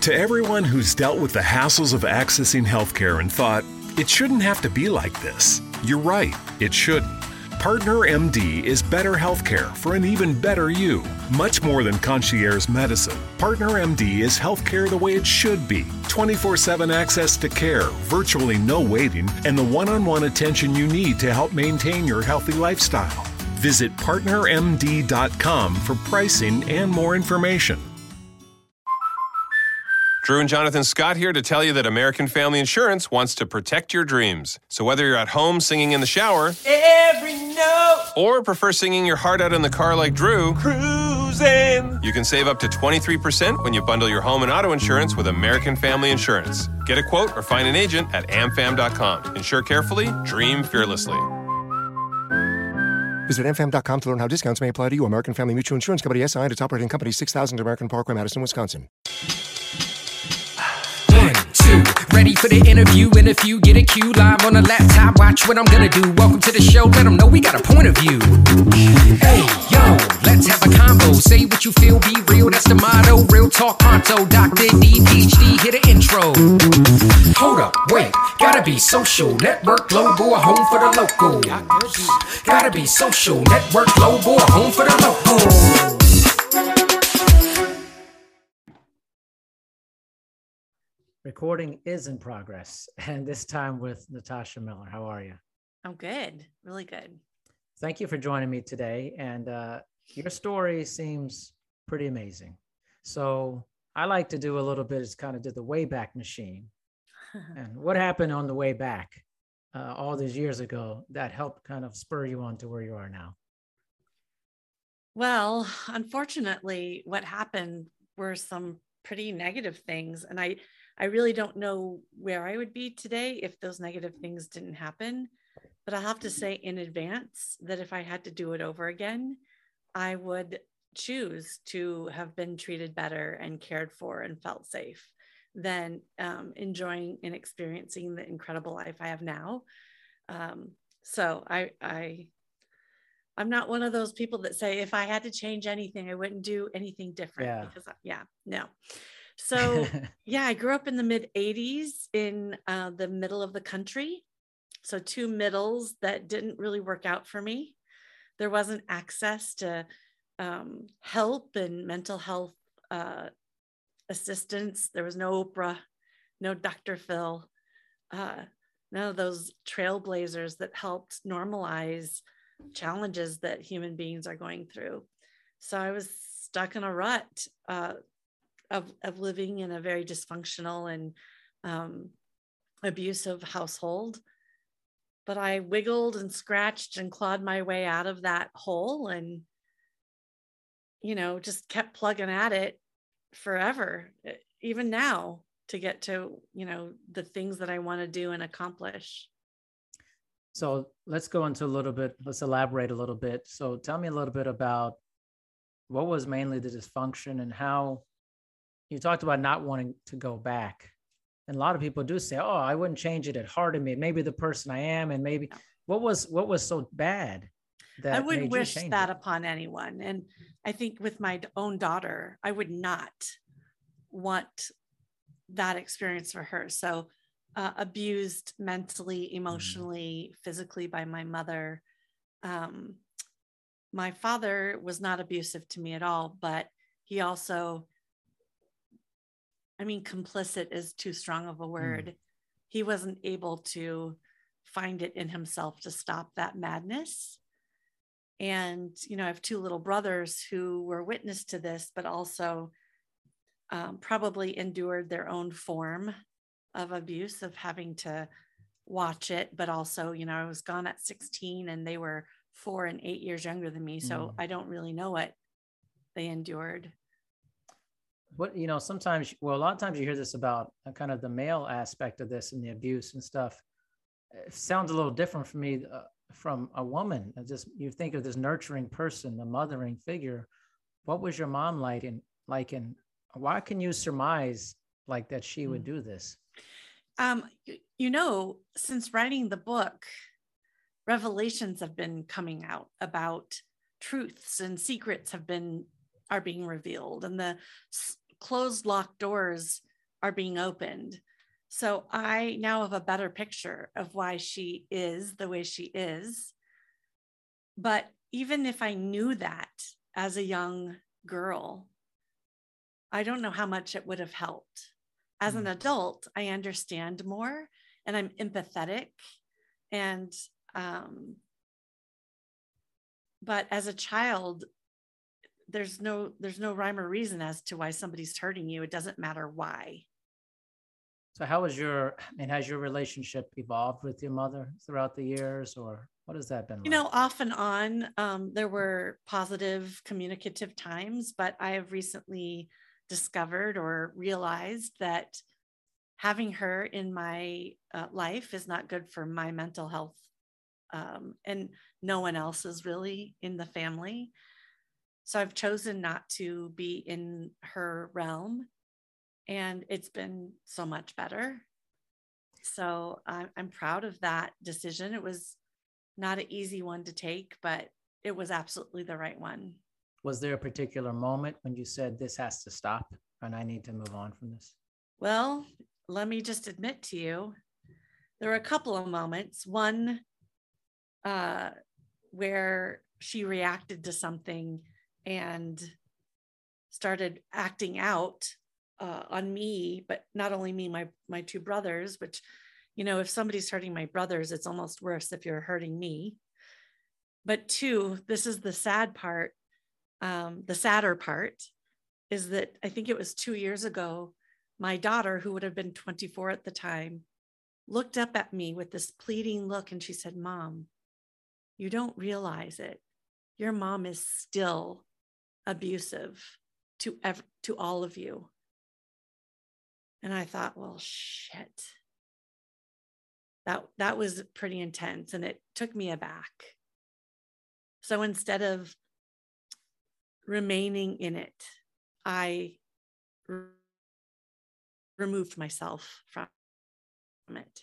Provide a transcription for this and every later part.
To everyone who's dealt with the hassles of accessing healthcare and thought, it shouldn't have to be like this, you're right, it shouldn't. Partner MD is better healthcare for an even better you. Much more than concierge medicine, Partner MD is healthcare the way it should be. 24/7 access to care, virtually no waiting, and the one-on-one attention you need to help maintain your healthy lifestyle. Visit partnermd.com for pricing and more information. Drew and Jonathan Scott here to tell you that American Family Insurance wants to protect your dreams. So whether you're at home singing in the shower, every note, or prefer singing your heart out in the car like Drew, cruising, you can save up to 23% when you bundle your home and auto insurance with American Family Insurance. Get a quote or find an agent at amfam.com. Insure carefully, dream fearlessly. Visit amfam.com to learn how discounts may apply to you. American Family Mutual Insurance Company, SI, and its operating company, 6000 American Parkway, Madison, Wisconsin. 1, 2, ready for the interview. And if you get a cue live on a laptop, watch what I'm gonna do. Welcome to the show, let them know we got a point of view. Hey, yo, let's have a combo. Say what you feel, be real, that's the motto. Real talk pronto, Dr. D, PhD, hit an intro. Hold up, wait, gotta be social. Network global, a home for the local. Gotta be social. Network global, a home for the local. Recording is in progress, and this time with Natasha Miller. How are you? I'm good, really good. Thank you for joining me today. And your story seems pretty amazing. So I like to do a little bit, is kind of do the Wayback Machine. And what happened on the way back all these years ago that helped kind of spur you on to where you are now? Well, unfortunately, what happened were some pretty negative things. And I really don't know where I would be today if those negative things didn't happen. But I'll have to say in advance that if I had to do it over again, I would choose to have been treated better and cared for and felt safe than enjoying and experiencing the incredible life I have now. So I'm not one of those people that say, if I had to change anything, I wouldn't do anything different. Because no. So I grew up in the mid 80s in the middle of the country. So two middles that didn't really work out for me. There wasn't access to help and mental health assistance. There was no Oprah, no Dr. Phil, none of those trailblazers that helped normalize challenges that human beings are going through. So I was stuck in a rut of living in a very dysfunctional and abusive household. But I wiggled and scratched and clawed my way out of that hole and, just kept plugging at it forever, even now, to get to, the things that I want to do and accomplish. So let's go into let's elaborate a little bit. So tell me a little bit about what was mainly the dysfunction and how you talked about not wanting to go back. And a lot of people do say, oh, I wouldn't change it. It hardened me. Maybe the person I am, and maybe what was so bad that I wouldn't wish that it? Upon anyone. And I think with my own daughter, I would not want that experience for her. So abused mentally, emotionally, physically by my mother. My father was not abusive to me at all, but he also, complicit is too strong of a word. He wasn't able to find it in himself to stop that madness. And, I have two little brothers who were witness to this, but also probably endured their own form of abuse, of having to watch it. But also, I was gone at 16 and they were 4 and 8 years younger than me. So I don't really know what they endured. What, sometimes, a lot of times you hear this about kind of the male aspect of this and the abuse and stuff. It sounds a little different for me from a woman. You think of this nurturing person, the mothering figure. What was your mom like, and why can you surmise like that she would do this? Since writing the book, revelations have been coming out about truths, and secrets are being revealed, and the closed locked doors are being opened. So I now have a better picture of why she is the way she is. But even if I knew that as a young girl, I don't know how much it would have helped. As an adult, I understand more and I'm empathetic. And, but as a child, there's no rhyme or reason as to why somebody's hurting you. It doesn't matter why. So has your relationship evolved with your mother throughout the years, or what has that been like? Off and on, there were positive communicative times, but I have recently discovered or realized that having her in my life is not good for my mental health. And no one else is really in the family. So I've chosen not to be in her realm. And it's been so much better. So I'm proud of that decision. It was not an easy one to take, but it was absolutely the right one. Was there a particular moment when you said this has to stop and I need to move on from this? Well, let me just admit to you, there were a couple of moments. One where she reacted to something and started acting out on me, but not only me, my two brothers, which, if somebody's hurting my brothers, it's almost worse if you're hurting me. But two, this is the sad part. The sadder part is that I think it was 2 years ago, my daughter, who would have been 24 at the time, looked up at me with this pleading look and she said, "Mom, you don't realize it. Your mom is still abusive to all of you." And I thought, well, shit. That was pretty intense and it took me aback. So instead of remaining in it, I removed myself from it.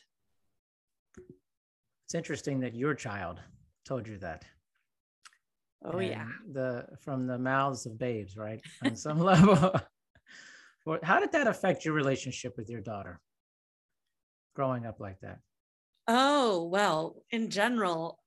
It's interesting that your child told you that. Oh, and yeah. From the mouths of babes, right? On some level. How did that affect your relationship with your daughter growing up like that? Oh, well, in general,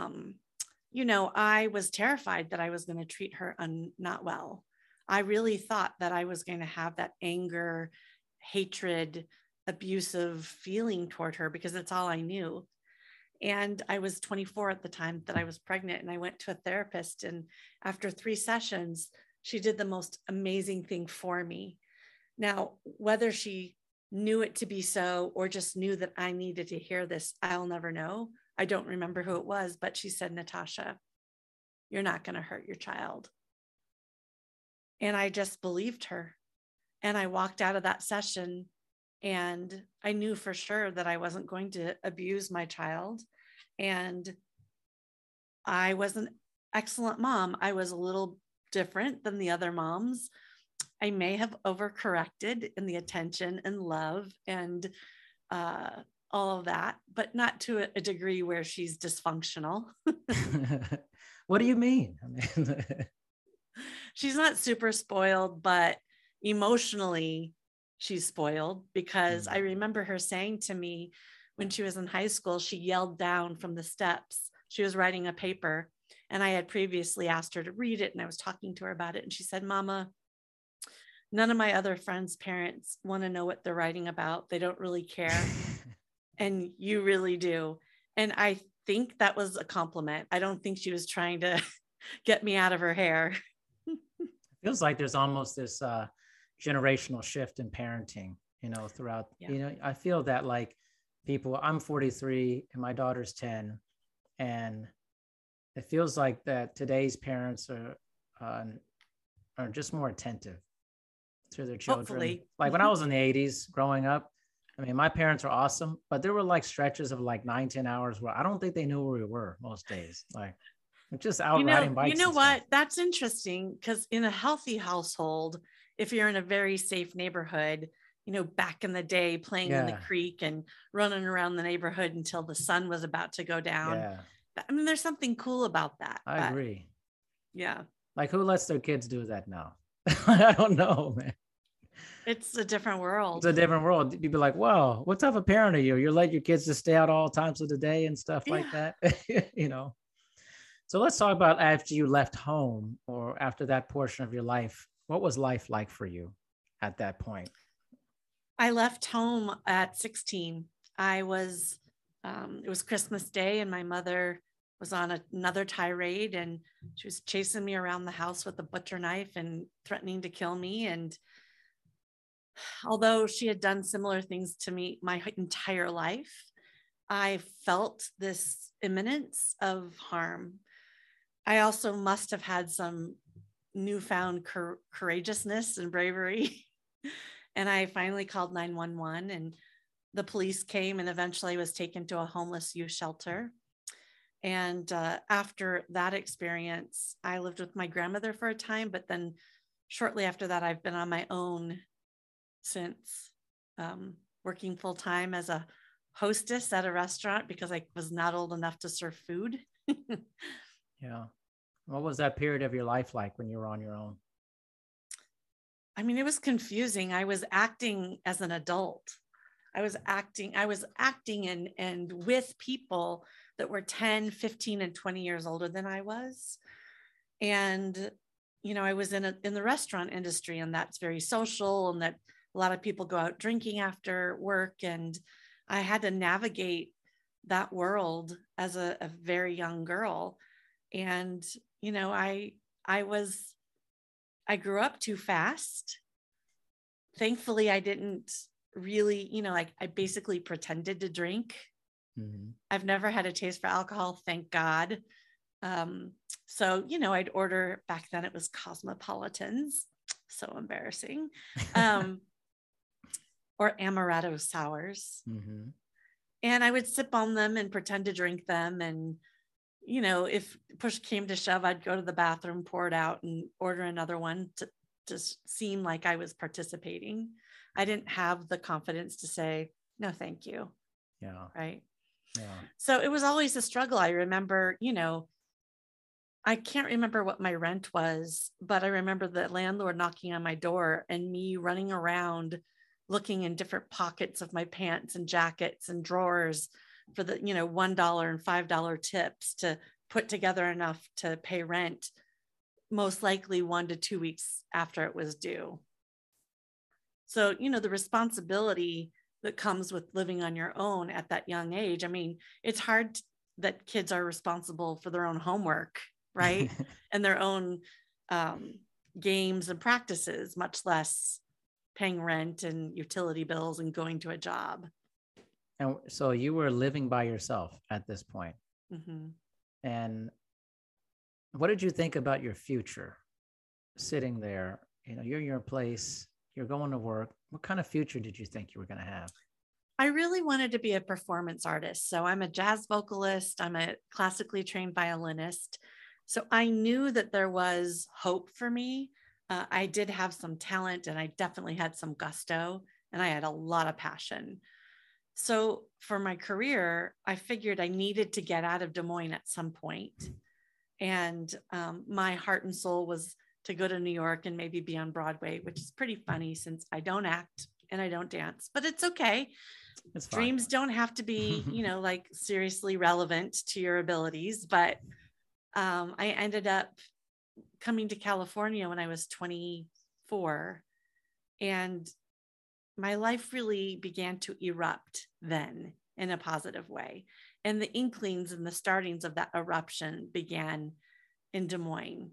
I was terrified that I was going to treat her not well. I really thought that I was going to have that anger, hatred, abusive feeling toward her because that's all I knew. And I was 24 at the time that I was pregnant, and I went to a therapist, and after 3 sessions, she did the most amazing thing for me. Now, whether she knew it to be so or just knew that I needed to hear this, I'll never know. I don't remember who it was, but she said, "Natasha, you're not going to hurt your child." And I just believed her. And I walked out of that session and I knew for sure that I wasn't going to abuse my child. And I was an excellent mom. I was a little different than the other moms. I may have overcorrected in the attention and love and all of that, but not to a degree where she's dysfunctional. What do you mean? She's not super spoiled, but emotionally she's spoiled because I remember her saying to me when she was in high school, she yelled down from the steps. She was writing a paper and I had previously asked her to read it and I was talking to her about it. And she said, "Mama, none of my other friends' parents want to know what they're writing about. They don't really care. And you really do." And I think that was a compliment. I don't think she was trying to get me out of her hair. It feels like there's almost this generational shift in parenting, throughout, I feel that like I'm 43 and my daughter's 10. And it feels like that today's parents are just more attentive to their children. Hopefully. Like when I was in the 80s growing up, my parents were awesome, but there were like stretches of like 9-10 hours where I don't think they knew where we were most days. Like just out riding bikes. You know what? That's interesting because in a healthy household, if you're in a very safe neighborhood, back in the day playing in the creek and running around the neighborhood until the sun was about to go down. Yeah. There's something cool about that. I agree. Yeah. Like who lets their kids do that now? I don't know, man. It's a different It's world. a different world. You'd be like, "Whoa, what type of parent are you? You let your kids just stay out all times of the day and stuff like Yeah. that." you know. So let's talk about after you left home or after that portion of your life. What was life like for you at that point? I left home at 16. It was Christmas Day, and my mother was on another tirade, and she was chasing me around the house with a butcher knife and threatening to kill me. And although she had done similar things to me my entire life, I felt this imminence of harm. I also must have had some newfound courageousness and bravery. And I finally called 911, and the police came, and eventually I was taken to a homeless youth shelter. And after that experience, I lived with my grandmother for a time, but then shortly after that, I've been on my own since, working full time as a hostess at a restaurant because I was not old enough to serve food. Yeah. What was that period of your life like when you were on your own? I mean, it was confusing. I was acting as an adult. I was acting and with people that were 10, 15, and 20 years older than I was. And, I was in the restaurant industry, and that's very social, and that a lot of people go out drinking after work. And I had to navigate that world as a very young girl. And, I grew up too fast. Thankfully, I didn't really, I basically pretended to drink. Mm-hmm. I've never had a taste for alcohol, thank God. So, I'd order, back then it was Cosmopolitans, so embarrassing, or Amaretto sours. Mm-hmm. And I would sip on them and pretend to drink them. And, if push came to shove, I'd go to the bathroom, pour it out, and order another one to seem like I was participating. I didn't have the confidence to say, no, thank you. Yeah. Right. Yeah. So it was always a struggle. I remember, I can't remember what my rent was, but I remember the landlord knocking on my door and me running around looking in different pockets of my pants and jackets and drawers for the, $1 and $5 tips to put together enough to pay rent, most likely 1 to 2 weeks after it was due. So, the responsibility that comes with living on your own at that young age. I mean, it's hard that kids are responsible for their own homework, right? And their own games and practices, much less paying rent and utility bills and going to a job. And so you were living by yourself at this point. Mm-hmm. And what did you think about your future sitting there? You're in your place, you're going to work. What kind of future did you think you were going to have? I really wanted to be a performance artist. So I'm a jazz vocalist. I'm a classically trained violinist. So I knew that there was hope for me. I did have some talent, and I definitely had some gusto, and I had a lot of passion. So for my career, I figured I needed to get out of Des Moines at some point. And my heart and soul was to go to New York and maybe be on Broadway, which is pretty funny since I don't act and I don't dance, but it's okay. It's fine. Dreams don't have to be, like seriously relevant to your abilities. But I ended up coming to California when I was 24, and my life really began to erupt then in a positive way. And the inklings and the startings of that eruption began in Des Moines,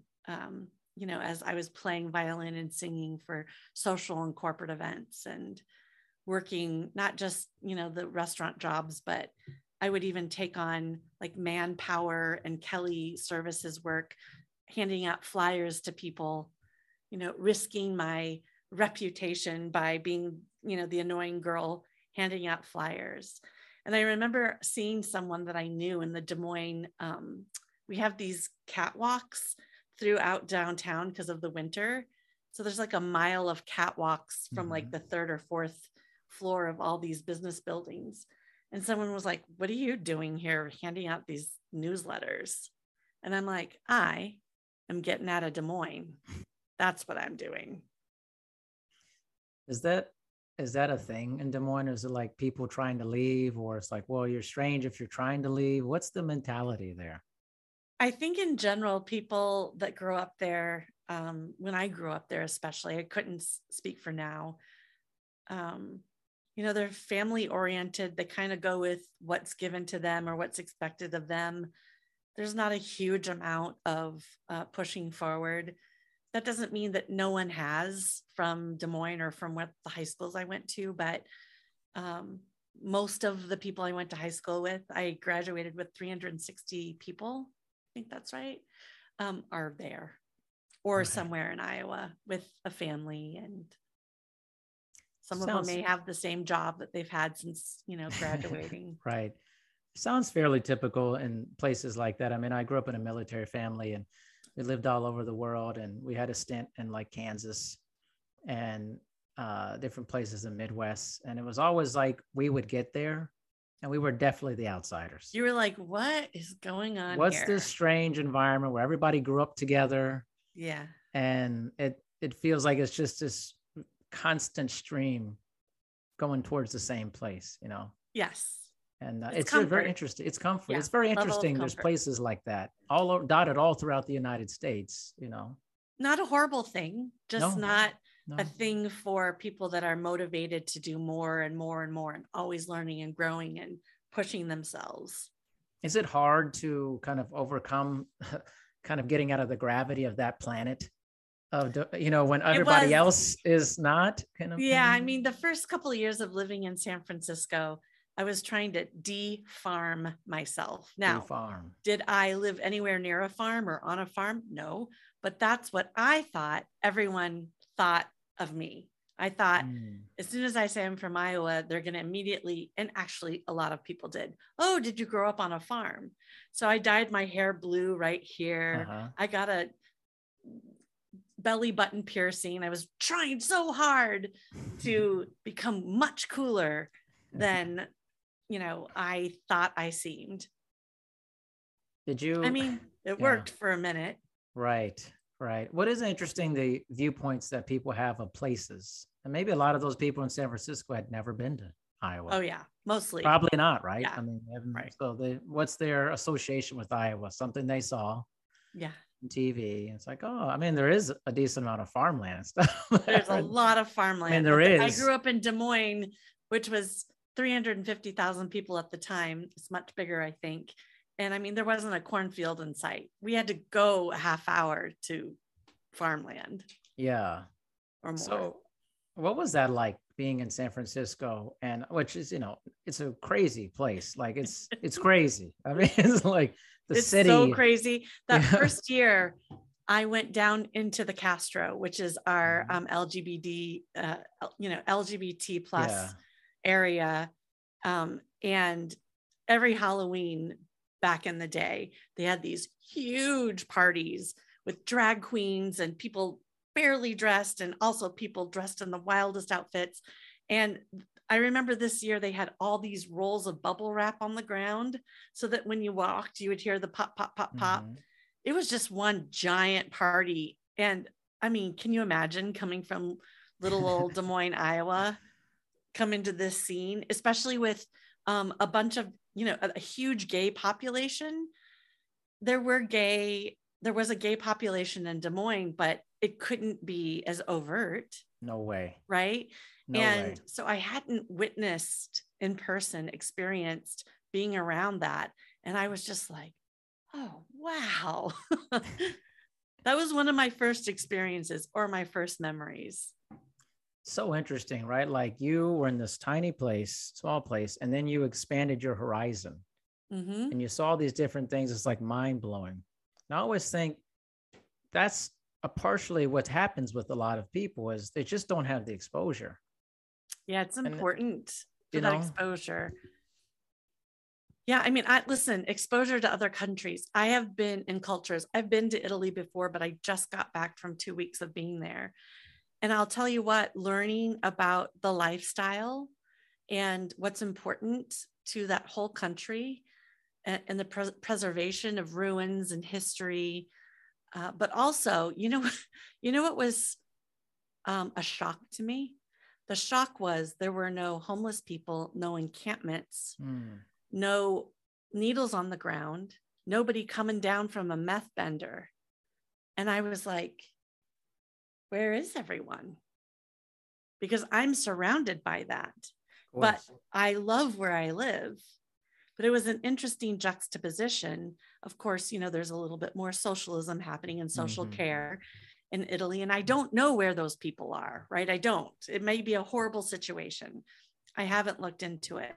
as I was playing violin and singing for social and corporate events and working, not just, the restaurant jobs, but I would even take on like Manpower and Kelly Services work, handing out flyers to people, risking my reputation by being, the annoying girl handing out flyers. And I remember seeing someone that I knew in the Des Moines, we have these catwalks throughout downtown because of the winter. So there's like a mile of catwalks from like the 3rd or 4th floor of all these business buildings. And someone was like, what are you doing here handing out these newsletters? And I'm like, I am getting out of Des Moines. That's what I'm doing. Is that a thing in Des Moines? Is it like people trying to leave, or it's like, well, you're strange if you're trying to leave? What's the mentality there? I think in general, people that grow up there, when I grew up there, especially, I couldn't speak for now. They're family oriented. They kind of go with what's given to them or what's expected of them. There's not a huge amount of pushing forward. That doesn't mean that no one has from Des Moines or from what the high schools I went to, but most of the people I went to high school with, I graduated with 360 people, I think that's right, are there or Right. somewhere in Iowa with a family, and some of Sounds them may have the same job that they've had since, graduating. right. Sounds fairly typical in places like that. I mean, I grew up in a military family and we lived all over the world, and we had a stint in like Kansas and different places in the Midwest. And it was always like we would get there and we were definitely the outsiders. You were like, what is going on What's here? this strange environment where everybody grew up together? Yeah. And it feels like it's just this constant stream going towards the same place, Yes. And It's very comfort. interesting. It's comfort. Yeah, It's very level of interesting. There's comfort. places like that dotted all throughout the United States, Not a horrible thing, just No. not No. a thing for people that are motivated to do more and more and more and always learning and growing and pushing themselves. Is it hard to kind of overcome kind of getting out of the gravity of that planet when everybody was- else is not kind of? Yeah, I mean, the first couple of years of living in San Francisco, I was trying to de-farm myself. Now, farm. did I live anywhere near a farm or on a farm? No, but that's what I thought everyone thought of me. I thought as soon as I say I'm from Iowa, they're going to immediately, and actually a lot of people did. Oh, did you grow up on a farm? So I dyed my hair blue right here. Uh-huh. I got a belly button piercing. I was trying so hard to become much cooler than, I thought I seemed. Did you? I mean, it worked for a minute. Right. What is interesting, the viewpoints that people have of places, and maybe a lot of those people in San Francisco had never been to Iowa. Oh yeah, mostly. Probably not, right? Yeah. I mean, Right. so what's their association with Iowa? Something they saw Yeah, on TV. It's like, oh, I mean, there is a decent amount of farmland and stuff. there's a lot of farmland. I mean, there I is. grew up in Des Moines, which was 350,000 people at the time. It's much bigger, I think. And I mean, there wasn't a cornfield in sight. We had to go a half hour to farmland Yeah. or more. So what was that like being in San Francisco? And which is, it's a crazy place. Like it's crazy. I mean, it's like the it's city. so crazy. That Yeah. first year, I went down into the Castro, which is our LGBT plus Yeah. area. And every Halloween back in the day, they had these huge parties with drag queens and people barely dressed, and also people dressed in the wildest outfits. And I remember this year they had all these rolls of bubble wrap on the ground so that when you walked, you would hear the pop, pop, pop, pop. Mhm. It was just one giant party. And I mean, can you imagine coming from little old Des Moines, Iowa, come into this scene, especially with a bunch of, a huge gay population. There was a gay population in Des Moines, but it couldn't be as overt, No way. right? No and way. so I hadn't witnessed in person, experienced being around that. And I was just like, oh, wow. That was one of my first experiences or my first memories. So interesting, right? Like you were in this tiny place, small place, and then you expanded your horizon Mm-hmm. and you saw these different things. It's like mind blowing. And I always think that's partially what happens with a lot of people is they just don't have the exposure. Yeah, it's And, important for you that know- exposure. Yeah, I mean, listen, exposure to other countries. I have been in cultures. I've been to Italy before, but I just got back from 2 weeks of being there. And I'll tell you what, learning about the lifestyle and what's important to that whole country and the preservation of ruins and history. But also, what was a shock to me? The shock was there were no homeless people, no encampments, Mm. no needles on the ground, nobody coming down from a meth bender. And I was like, where is everyone? Because I'm surrounded by that. But I love where I live. But it was an interesting juxtaposition. Of course, there's a little bit more socialism happening in social care in Italy. And I don't know where those people are, right? I don't. It may be a horrible situation. I haven't looked into it.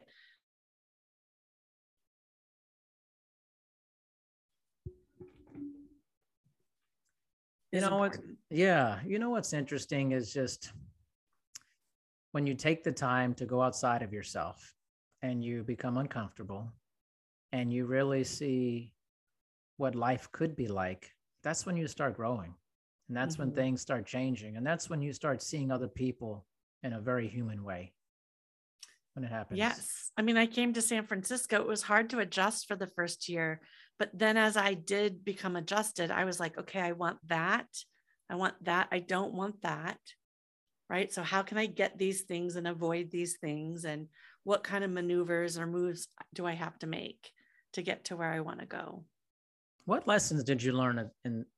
What's interesting is just when you take the time to go outside of yourself and you become uncomfortable and you really see what life could be like, that's when you start growing. And that's when things start changing. And that's when you start seeing other people in a very human way when it happens. Yes. I mean, I came to San Francisco. It was hard to adjust for the first year. But then as I did become adjusted, I was like, okay, I want that. I want that. I don't want that. Right. So how can I get these things and avoid these things? And what kind of maneuvers or moves do I have to make to get to where I want to go? What lessons did you learn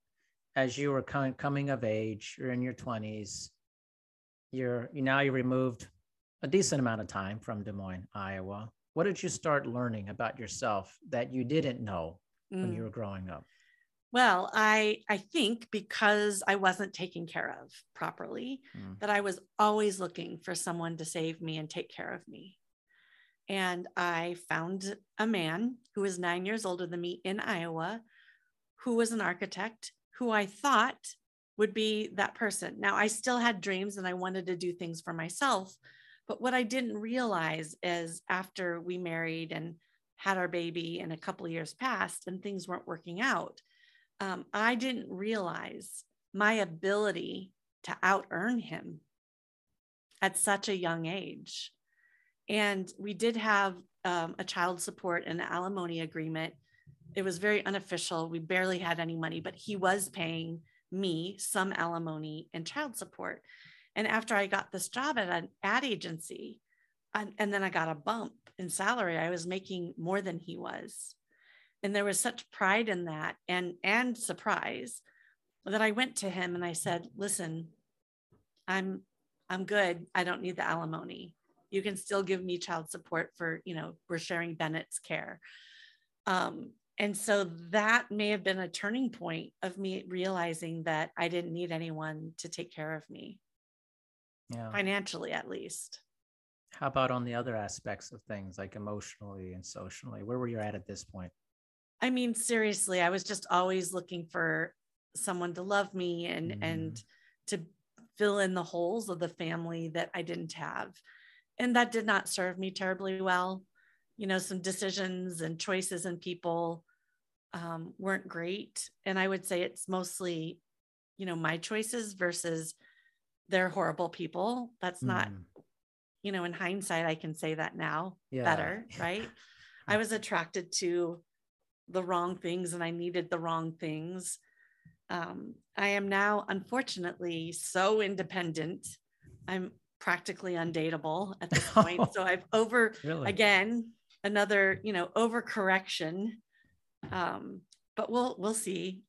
as you were coming of age? You're in your 20s. You removed a decent amount of time from Des Moines, Iowa. What did you start learning about yourself that you didn't know when you were growing up? Well, I think because I wasn't taken care of properly, that I was always looking for someone to save me and take care of me. And I found a man who was 9 years older than me in Iowa, who was an architect, who I thought would be that person. Now, I still had dreams and I wanted to do things for myself. But what I didn't realize is after we married and had our baby and a couple of years passed and things weren't working out, I didn't realize my ability to out earn him at such a young age. And we did have a child support and alimony agreement. It was very unofficial. We barely had any money, but he was paying me some alimony and child support. And after I got this job at an ad agency, and then I got a bump in salary, I was making more than he was. And there was such pride in that and surprise that I went to him and I said, listen, I'm good. I don't need the alimony. You can still give me child support for, we're sharing Bennett's care. And so that may have been a turning point of me realizing that I didn't need anyone to take care of me. Yeah. Financially, at least. How about on the other aspects of things, like emotionally and socially? Where were you at this point? I mean, seriously, I was just always looking for someone to love me and to fill in the holes of the family that I didn't have. And that did not serve me terribly well. Some decisions and choices and people weren't great. And I would say it's mostly, my choices versus they're horrible people. That's not, in hindsight, I can say that now better, right? I was attracted to the wrong things and I needed the wrong things. I am now, unfortunately, so independent. I'm practically undateable at this point. So I've again, another, overcorrection. But we'll see.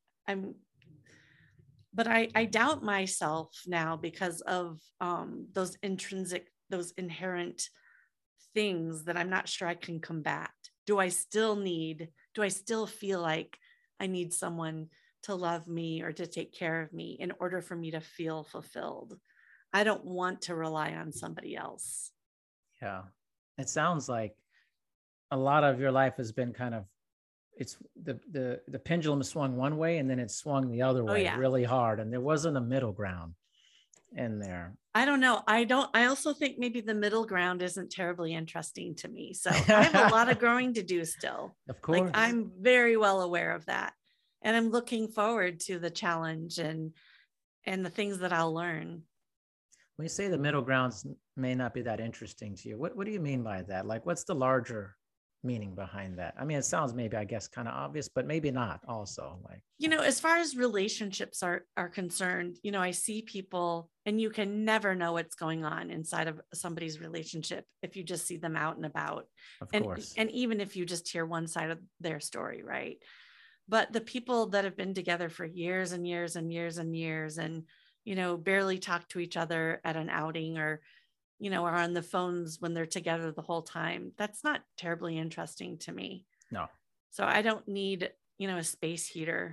But I doubt myself now because of those inherent things that I'm not sure I can combat. Do I still feel like I need someone to love me or to take care of me in order for me to feel fulfilled? I don't want to rely on somebody else. Yeah. It sounds like a lot of your life has been kind of, it's the pendulum swung one way and then it swung the other way really hard. And there wasn't a middle ground in there. I don't know. I also think maybe the middle ground isn't terribly interesting to me. So I have a lot of growing to do still. Of course. Like, I'm very well aware of that. And I'm looking forward to the challenge and the things that I'll learn. When you say the middle grounds may not be that interesting to you, what do you mean by that? Like, what's the larger meaning behind that? I mean, it sounds maybe, I guess, kind of obvious, but maybe not also. Like, As far as relationships are concerned, I see people, and you can never know what's going on inside of somebody's relationship if you just see them out and about. Of course. And even if you just hear one side of their story, right? But the people that have been together for years and years and years and years and, barely talk to each other at an outing or, are on the phones when they're together the whole time, that's not terribly interesting to me. No. So I don't need, a space heater.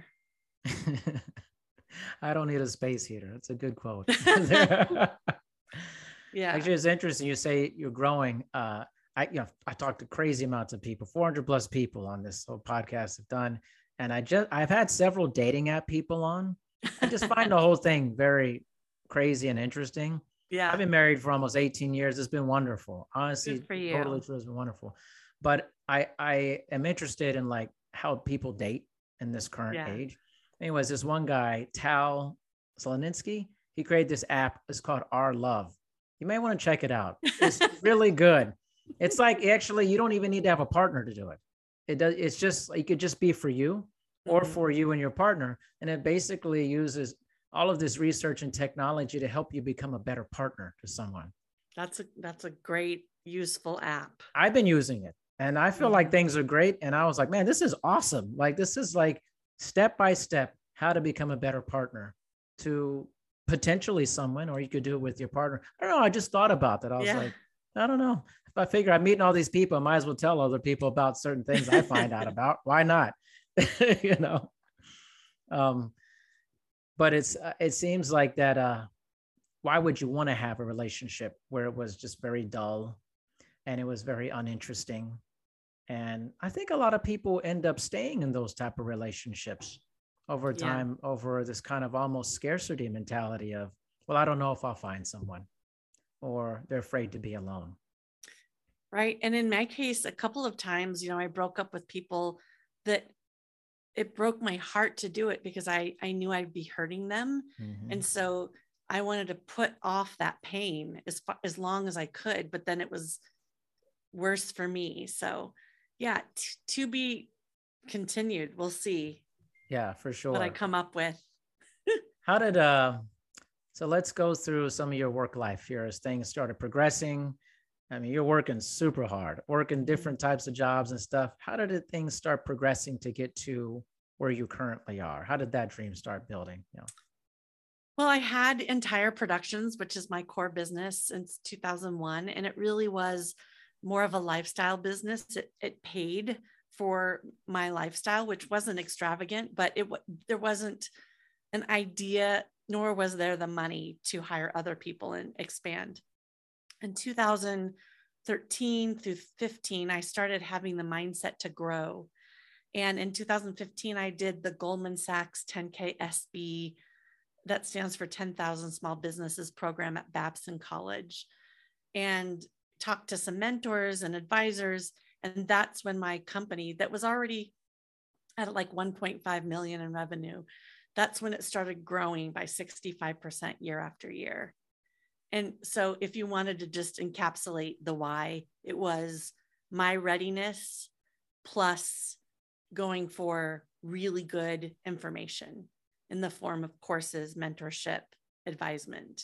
I don't need a space heater. That's a good quote. Yeah. Actually, it's interesting. You say you're growing. I talked to crazy amounts of people, 400 plus people on this whole podcast have done. And I've had several dating app people on. I just find the whole thing very crazy and interesting. Yeah. I've been married for almost 18 years. It's been wonderful. Honestly, Good for you. Totally true. It's been wonderful. But I am interested in like how people date in this current age. Anyways, this one guy, Tal Sloninsky, he created this app. It's called Our Love. You may want to check it out. It's really good. It's like, actually, you don't even need to have a partner to do it. It's just, it could just be for you or for you and your partner. And it basically uses all of this research and technology to help you become a better partner to someone. That's a great, useful app. I've been using it and I feel like things are great. And I was like, man, this is awesome. Like, this is like step by step, how to become a better partner to potentially someone, or you could do it with your partner. I don't know. I just thought about that. I was like, I don't know. If I figure I'm meeting all these people, I might as well tell other people about certain things I find out about. Why not? But it seems like that. Why would you want to have a relationship where it was just very dull and it was very uninteresting? And I think a lot of people end up staying in those type of relationships over time, over this kind of almost scarcity mentality of, well, I don't know if I'll find someone, or they're afraid to be alone. Right. And in my case, a couple of times, I broke up with people that it broke my heart to do it because I knew I'd be hurting them. Mm-hmm. And so I wanted to put off that pain as long as I could, but then it was worse for me. So yeah, to be continued. We'll see. Yeah, for sure. What I come up with. How did, so let's go through some of your work life here as things started progressing. I mean, you're working super hard, working different types of jobs and stuff. How did things start progressing to get to where you currently are? How did that dream start building? Well, I had Entire Productions, which is my core business since 2001. And it really was more of a lifestyle business. It paid for my lifestyle, which wasn't extravagant, but there wasn't an idea, nor was there the money to hire other people and expand. In 2013 through 15, I started having the mindset to grow. And in 2015, I did the Goldman Sachs 10K SB, that stands for 10,000 Small Businesses program at Babson College, and talked to some mentors and advisors. And that's when my company that was already at like 1.5 million in revenue, that's when it started growing by 65% year after year. And so if you wanted to just encapsulate the why, it was my readiness plus going for really good information in the form of courses, mentorship, advisement.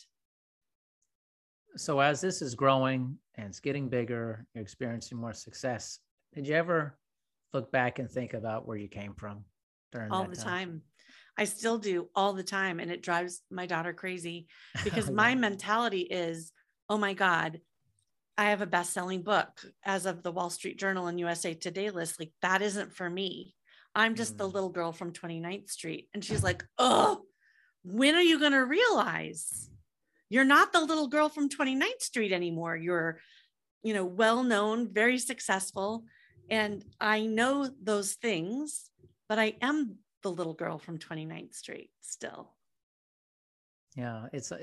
So as this is growing and it's getting bigger, you're experiencing more success, did you ever look back and think about where you came from during all that the time? I still do all the time. And it drives my daughter crazy because my mentality is, oh my God, I have a best-selling book as of the Wall Street Journal and USA Today list. Like, that isn't for me. I'm just the little girl from 29th Street. And she's like, oh, when are you going to realize you're not the little girl from 29th Street anymore? You're, well-known, very successful. And I know those things, but I am the little girl from 29th Street still. Yeah, it's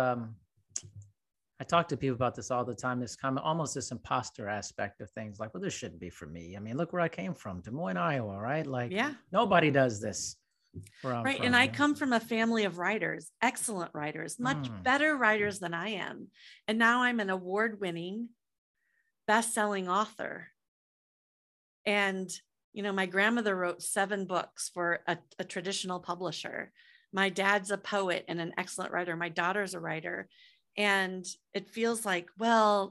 I talk to people about this all the time. This kind of almost this imposter aspect of things, like, well, this shouldn't be for me. I mean, look where I came from, Des Moines, Iowa, right? Like, nobody does this. Right. And I come from a family of writers, excellent writers, much better writers than I am. And now I'm an award-winning, best-selling author. And, my grandmother wrote 7 books for a traditional publisher. My dad's a poet and an excellent writer. My daughter's a writer. And it feels like, well,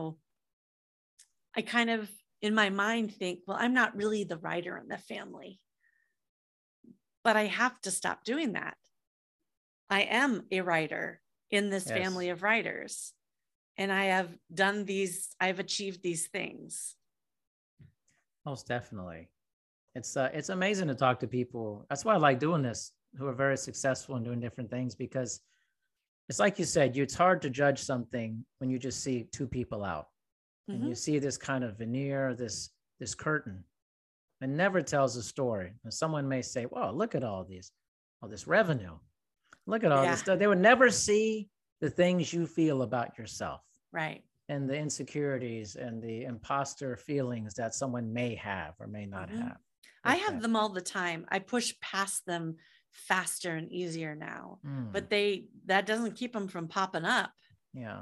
I kind of in my mind think, well, I'm not really the writer in the family, but I have to stop doing that. I am a writer in this family of writers. And I've achieved these things. Most definitely. It's amazing to talk to people. That's why I like doing this, who are very successful in doing different things, because it's like you said, it's hard to judge something when you just see 2 people out and you see this kind of veneer, this curtain. It never tells a story. And someone may say, well, look at all this revenue. Look at all this stuff. They would never see the things you feel about yourself. Right. And the insecurities and the imposter feelings that someone may have or may not have. I have them all the time. I push past them faster and easier now, but that doesn't keep them from popping up. Yeah.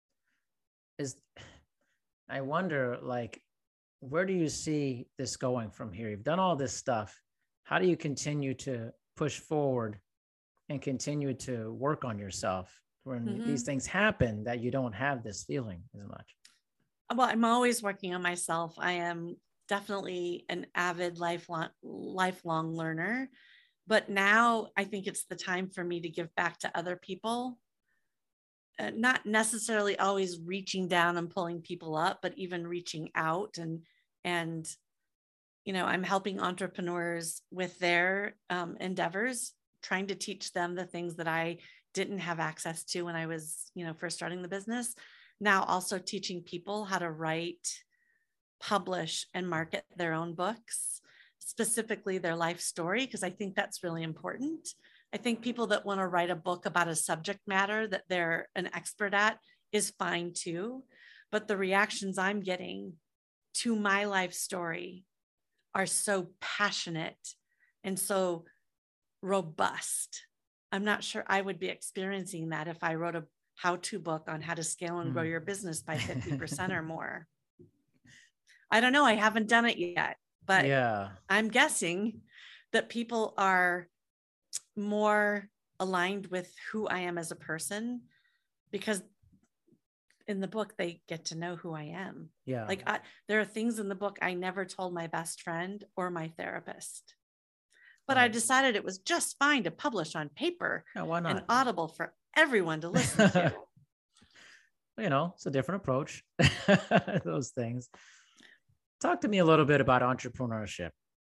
I wonder, like, where do you see this going from here? You've done all this stuff. How do you continue to push forward and continue to work on yourself when these things happen, that you don't have this feeling as much? Well, I'm always working on myself. I am definitely an avid lifelong learner, but now I think it's the time for me to give back to other people. Not necessarily always reaching down and pulling people up, but even reaching out and I'm helping entrepreneurs with their endeavors, trying to teach them the things that I didn't have access to when I was, first starting the business. Now also teaching people how to write, publish, and market their own books, specifically their life story, because I think that's really important. I think people that want to write a book about a subject matter that they're an expert at is fine too. But the reactions I'm getting to my life story are so passionate and so robust. I'm not sure I would be experiencing that if I wrote a how-to book on how to scale and grow your business by 50% or more. I don't know. I haven't done it yet, but I'm guessing that people are more aligned with who I am as a person, because in the book, they get to know who I am. Yeah. Like there are things in the book I never told my best friend or my therapist, but I decided it was just fine to publish on paper and Audible for everyone to listen to. It's a different approach. Those things. Talk to me a little bit about entrepreneurship.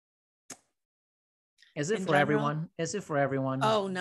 Is it for everyone? Is it for everyone? Oh, no.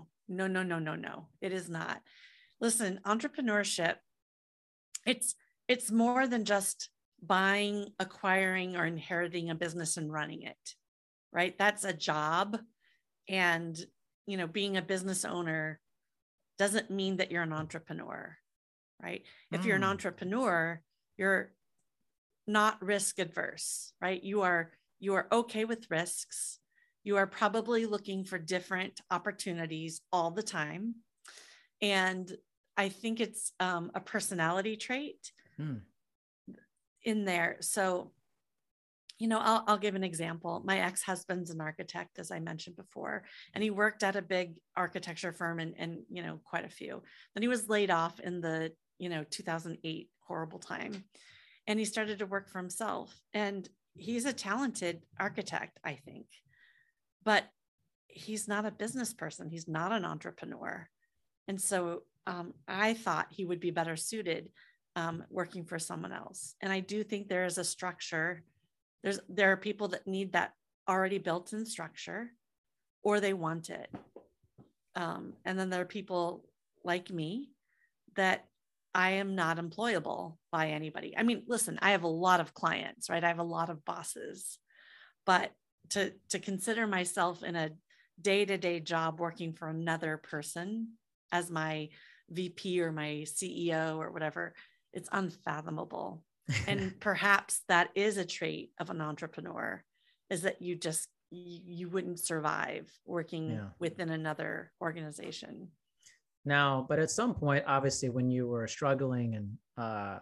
It is not. Listen, entrepreneurship, it's more than just buying, acquiring, or inheriting a business and running it, right? That's a job. And, being a business owner doesn't mean that you're an entrepreneur, right? If you're an entrepreneur, you're not risk adverse, right? You are okay with risks. You are probably looking for different opportunities all the time. And I think it's a personality trait in there. So, I'll give an example. My ex-husband's an architect, as I mentioned before, and he worked at a big architecture firm and quite a few. Then he was laid off in the, 2008 horrible time. And he started to work for himself. And he's a talented architect, I think. But he's not a business person. He's not an entrepreneur. And so I thought he would be better suited working for someone else. And I do think there is a structure. There are people that need that already built in structure, or they want it. And then there are people like me that I am not employable by anybody. I mean, listen, I have a lot of clients, right? I have a lot of bosses, but to consider myself in a day-to-day job working for another person as my VP or my CEO or whatever, it's unfathomable. And perhaps that is a trait of an entrepreneur, is that you wouldn't survive working within another organization. Now, but at some point, obviously, when you were struggling and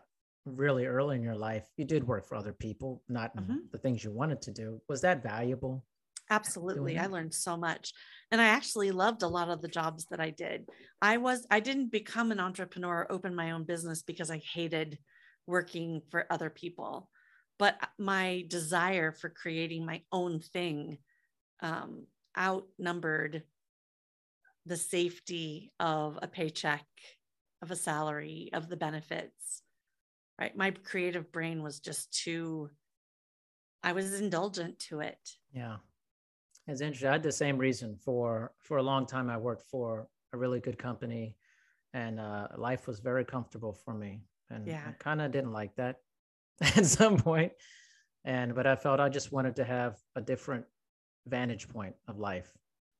really early in your life, you did work for other people, not in the things you wanted to do. Was that valuable? Absolutely. I learned so much. And I actually loved a lot of the jobs that I did. I didn't become an entrepreneur, open my own business because I hated working for other people. But my desire for creating my own thing outnumbered the safety of a paycheck, of a salary, of the benefits, right? My creative brain was just I was indulgent to it. Yeah. It's interesting. I had the same reason for a long time. I worked for a really good company, and life was very comfortable for me. And I kind of didn't like that at some point. But I felt I just wanted to have a different vantage point of life.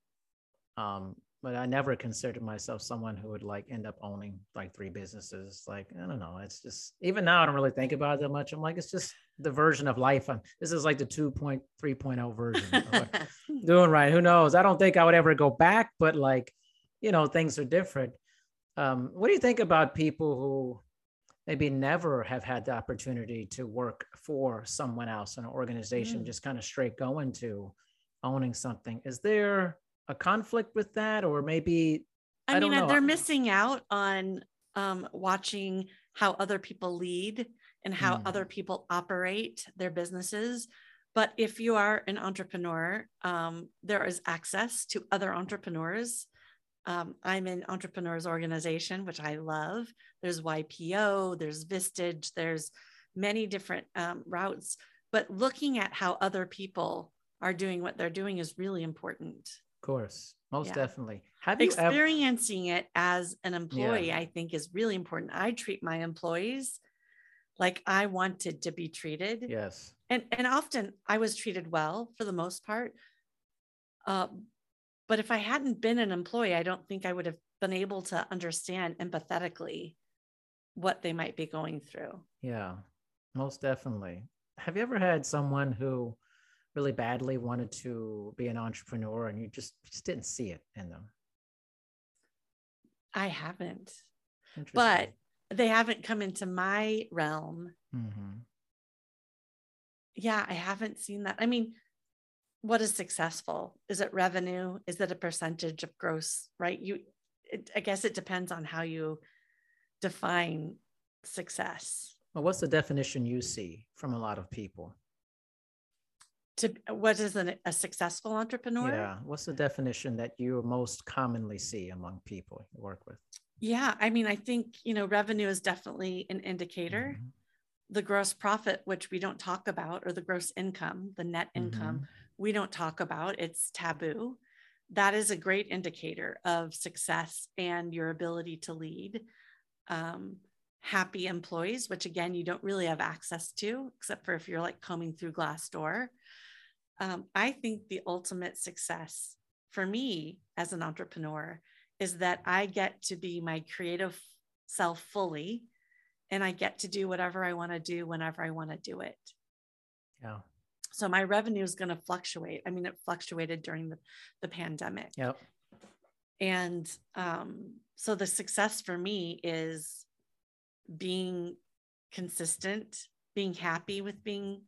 But I never considered myself someone who would like end up owning like 3 businesses. Like, I don't know. It's just, even now I don't really think about it that much. I'm like, it's just the version of life. This is like the 2.3.0 version of what I'm doing right. Who knows? I don't think I would ever go back, but like, things are different. What do you think about people who maybe never have had the opportunity to work for someone else, an organization, just kind of straight going to owning something? Is there a conflict with that? Or maybe, I don't know. They're missing out on watching how other people lead and how other people operate their businesses. But if you are an entrepreneur, there is access to other entrepreneurs. I'm in Entrepreneurs Organization, which I love. There's YPO, there's Vistage, there's many different routes. But looking at how other people are doing what they're doing is really important. Of course, most definitely. Have you experiencing it as an employee, I think, is really important. I treat my employees like I wanted to be treated. Yes. And often I was treated well for the most part. But if I hadn't been an employee, I don't think I would have been able to understand empathetically what they might be going through. Yeah, most definitely. Have you ever had someone who really badly wanted to be an entrepreneur and you just didn't see it in them? I haven't, but they haven't come into my realm. Yeah, I haven't seen that. I mean, what is successful? Is it revenue? Is it a percentage of gross, right? I guess it depends on how you define success. Well, what's the definition you see from a lot of people? What is a successful entrepreneur? Yeah. What's the definition that you most commonly see among people you work with? Yeah. I mean, I think, revenue is definitely an indicator. The gross profit, which we don't talk about, or the gross income, the net income, we don't talk about. It's taboo. That is a great indicator of success and your ability to lead. Happy employees, which again, you don't really have access to, except for if you're like combing through Glassdoor. I think the ultimate success for me as an entrepreneur is that I get to be my creative self fully, and I get to do whatever I want to do whenever I want to do it. Yeah. So my revenue is going to fluctuate. I mean, it fluctuated during the pandemic. Yep. And so the success for me is being consistent, being happy with being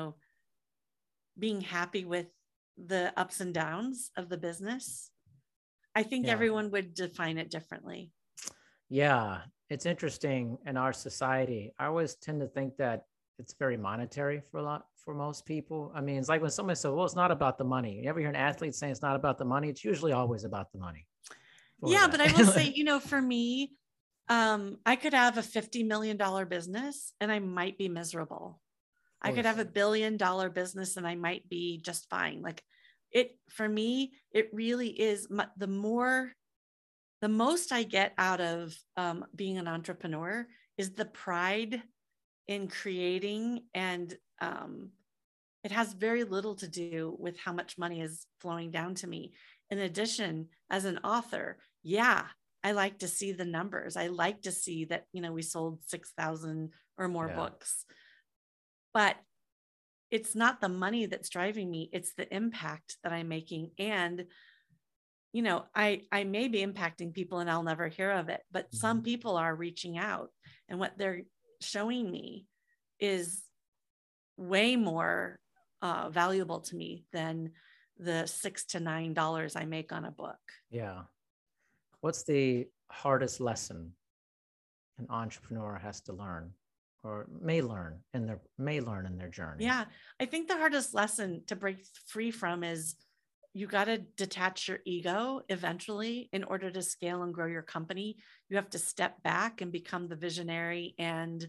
happy with the ups and downs of the business. I think everyone would define it differently. Yeah. It's interesting in our society. I always tend to think that it's very monetary for most people. I mean, it's like when somebody says, well, it's not about the money. You ever hear an athlete saying it's not about the money? It's usually always about the money. Yeah. But I will say, for me, I could have a $50 million business and I might be miserable. I could have $1 billion business and I might be just fine. Like for me, it really is the most I get out of being an entrepreneur is the pride in creating. And it has very little to do with how much money is flowing down to me. In addition, as an author, I like to see the numbers. I like to see that, we sold 6,000 or more books. But it's not the money that's driving me. It's the impact that I'm making. And, I may be impacting people and I'll never hear of it, but some people are reaching out, and what they're showing me is way more valuable to me than the $6 to $9 I make on a book. Yeah. What's the hardest lesson an entrepreneur has to learn or may learn in their journey? Yeah. I think the hardest lesson to break free from is you got to detach your ego eventually in order to scale and grow your company. You have to step back and become the visionary and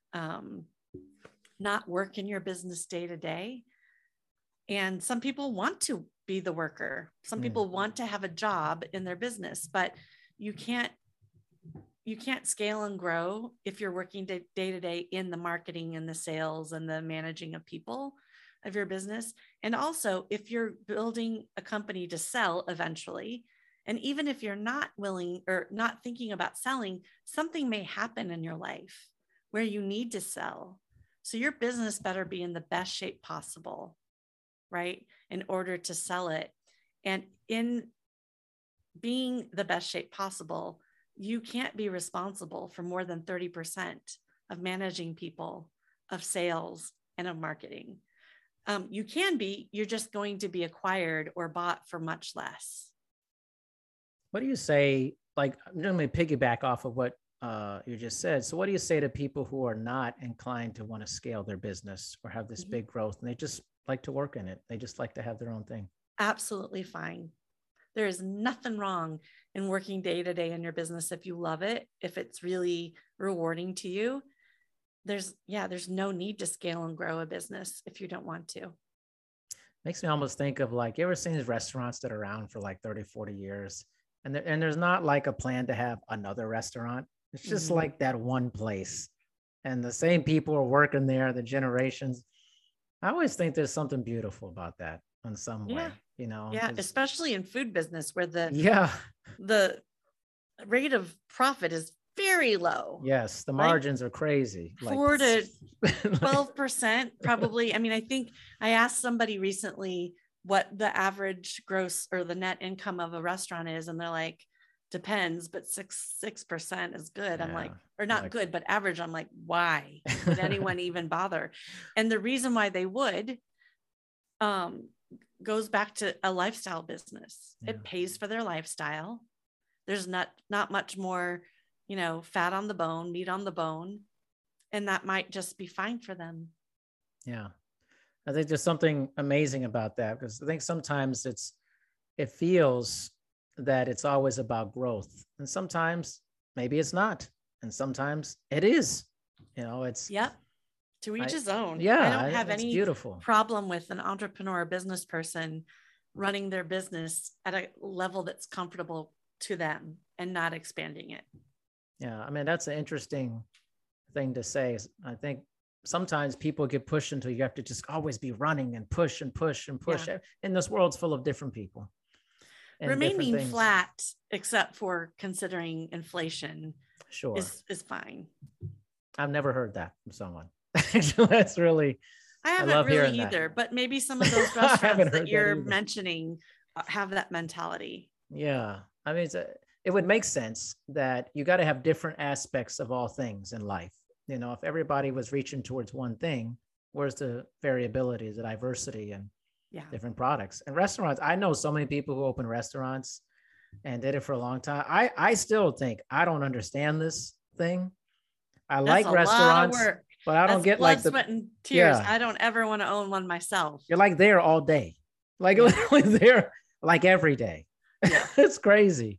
not work in your business day to day. And some people want to be the worker. Some people want to have a job in their business, but you can't scale and grow if you're working day to day in the marketing and the sales and the managing of people of your business. And also if you're building a company to sell eventually, and even if you're not willing or not thinking about selling, something may happen in your life where you need to sell. So your business better be in the best shape possible, right? In order to sell it. And in being the best shape possible, you can't be responsible for more than 30% of managing people, of sales, and of marketing. You can be, you're just going to be acquired or bought for much less. What do you say? Like, I'm going to piggyback off of what you just said. So what do you say to people who are not inclined to want to scale their business or have this big growth and they just like to work in it? They just like to have their own thing. Absolutely fine. There is nothing wrong in working day to day in your business. If you love it, if it's really rewarding to you, there's no need to scale and grow a business if you don't want to. Makes me almost think of like, you ever seen these restaurants that are around for like 30, 40 years and there's not like a plan to have another restaurant. It's just like that one place and the same people are working there, the generations. I always think there's something beautiful about that in some way, you know? Yeah. Especially in food business where the rate of profit is very low. Yes. The margins are crazy. 4 to 12% probably. I mean, I think I asked somebody recently what the average gross or the net income of a restaurant is. And they're like, depends, but 6% is good. I'm like, or not good, but average. I'm like, why would anyone even bother? And the reason why they would goes back to a lifestyle business. It pays for their lifestyle. There's not much more, fat on the bone, meat on the bone. And that might just be fine for them. Yeah. I think there's something amazing about that because I think sometimes it feels that it's always about growth. And sometimes maybe it's not. And sometimes it is, it's. Yep. To each his own. Yeah. I don't have any beautiful problem with an entrepreneur or business person running their business at a level that's comfortable to them and not expanding it. Yeah. I mean, that's an interesting thing to say. I think sometimes people get pushed into, you have to just always be running and push and push and push. Yeah. And this world's full of different people. Remaining flat, except for considering inflation, sure, is fine. I've never heard that from someone. That's really, I haven't really either, but maybe some of those restaurants that you're mentioning have that mentality. Yeah. I mean, it would make sense that you got to have different aspects of all things in life. If everybody was reaching towards one thing, where's the variability, the diversity and different products and restaurants? I know so many people who open restaurants and did it for a long time. I still think I don't understand this thing. That's like restaurants, but I don't get blood, like the sweat and tears. I don't ever want to own one myself. You're like there all day, like literally there, like every day. Yeah. It's crazy.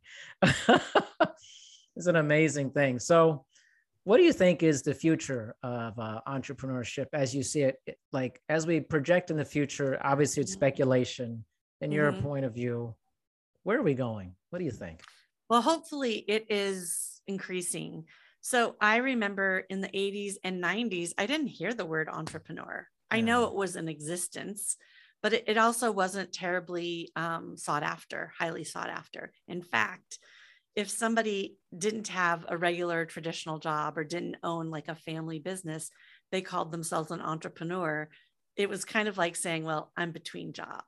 It's an amazing thing. So what do you think is the future of entrepreneurship as you see it? Like, as we project in the future, obviously it's speculation. In your point of view, where are we going? What do you think? Well, hopefully it is increasing. So I remember in the 80s and 90s, I didn't hear the word entrepreneur. I know it was in existence, but it also wasn't terribly sought after, highly sought after. In fact, if somebody didn't have a regular traditional job or didn't own like a family business, they called themselves an entrepreneur. It was kind of like saying, well, I'm between jobs.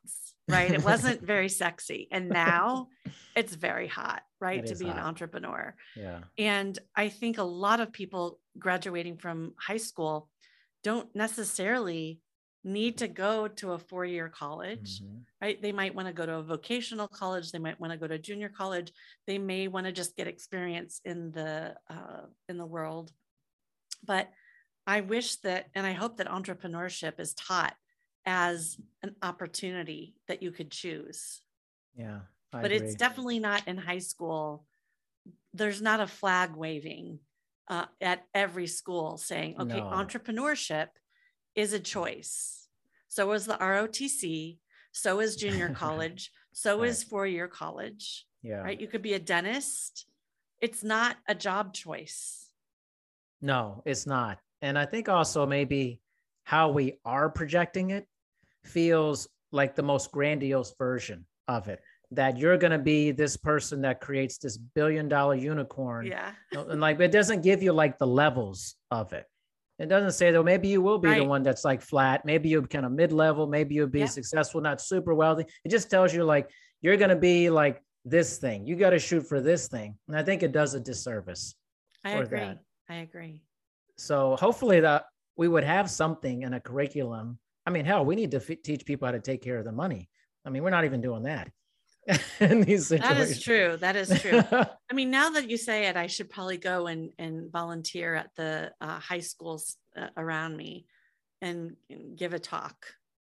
right? It wasn't very sexy. And now it's very hot, right? To be an entrepreneur. Yeah. And I think a lot of people graduating from high school don't necessarily need to go to a 4-year college, right? They might want to go to a vocational college. They might want to go to junior college. They may want to just get experience in the world. But I wish that, and I hope that entrepreneurship is taught as an opportunity that you could choose. Yeah. But it's definitely not in high school. There's not a flag waving at every school saying, okay, entrepreneurship is a choice. So is the ROTC. So is junior college. So is 4-year college. Yeah. Right. You could be a dentist. It's not a job choice. No, it's not. And I think also maybe how we are projecting it feels like the most grandiose version of it, that you're going to be this person that creates this $1 billion unicorn. Yeah. And like, it doesn't give you like the levels of it. It doesn't say though, maybe you will be the one that's like flat. Maybe you're kind of mid-level. Maybe you'll be successful, not super wealthy. It just tells you like, you're going to be like this thing. You got to shoot for this thing. And I think it does a disservice. I agree. So hopefully that we would have something in a curriculum. I mean, hell, we need to teach people how to take care of their money. I mean, we're not even doing that in these situations. That is true. I mean, now that you say it, I should probably go and volunteer at the high schools around me and give a talk.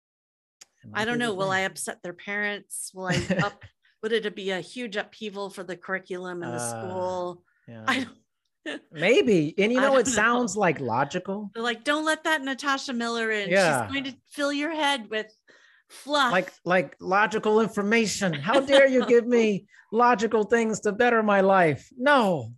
I don't know. Will I upset their parents? Will would it be a huge upheaval for the curriculum in the school? Yeah. I don't. Maybe. And it sounds like logical. They're like, don't let that Natasha Miller in. She's going to fill your head with fluff. Like logical information. How dare you give me logical things to better my life? No.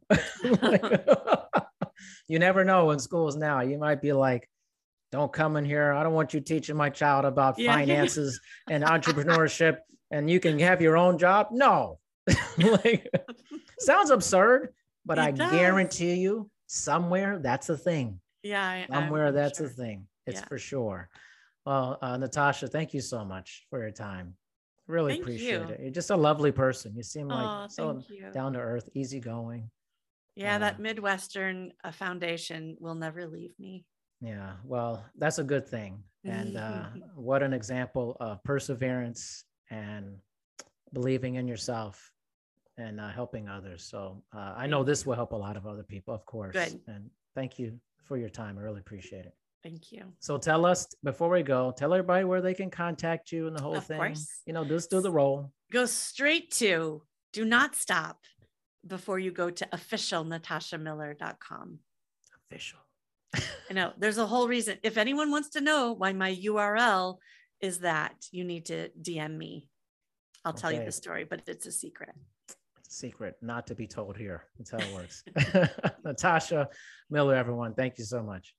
You never know in schools now. You might be like, don't come in here. I don't want you teaching my child about finances and entrepreneurship, and you can have your own job. No. Sounds absurd. But I guarantee you somewhere that's a thing. Yeah. Somewhere that's a thing. It's for sure. Well, Natasha, thank you so much for your time. Really appreciate it. You're just a lovely person. You seem like so down to earth, easygoing. Yeah. That Midwestern Foundation will never leave me. Yeah. Well, that's a good thing. And what an example of perseverance and believing in yourself and helping others. So I know this will help a lot of other people, of course. Good. And thank you for your time. I really appreciate it. Thank you. So tell us, before we go, tell everybody where they can contact you and the whole thing. Of course. Just do the roll. Go straight to, do not stop before you go to officialnatashamiller.com. Official. I know there's a whole reason. If anyone wants to know why my URL is that, you need to DM me. I'll tell you the story, but it's a secret. Secret, not to be told here. That's how it works. Natasha Miller, everyone. Thank you so much.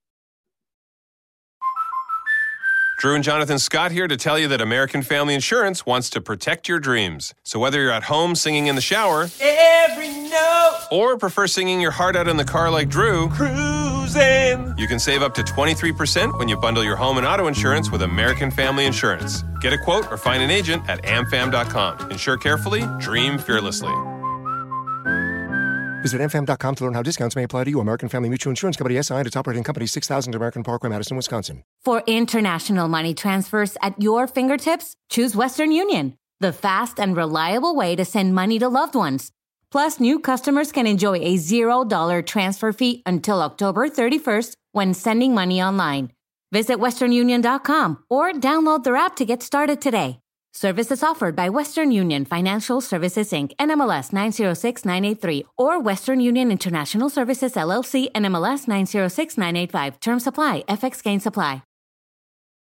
Drew and Jonathan Scott here to tell you that American Family Insurance wants to protect your dreams. So whether you're at home singing in the shower, Every note, or prefer singing your heart out in the car like Drew, cruising. you can save up to 23% when you bundle your home and auto insurance with American Family Insurance. Get a quote or find an agent at amfam.com. Insure carefully, dream fearlessly. Visit amfam.com to learn how discounts may apply to you. American Family Mutual Insurance Company, SI, and its operating company, 6000 American Parkway, Madison, Wisconsin. For international money transfers at your fingertips, choose Western Union, the fast and reliable way to send money to loved ones. Plus, new customers can enjoy a $0 transfer fee until October 31st when sending money online. Visit westernunion.com or download their app to get started today. Services offered by Western Union Financial Services, Inc., NMLS 906983, or Western Union International Services, LLC, NMLS 906985. Terms apply. FX gains apply.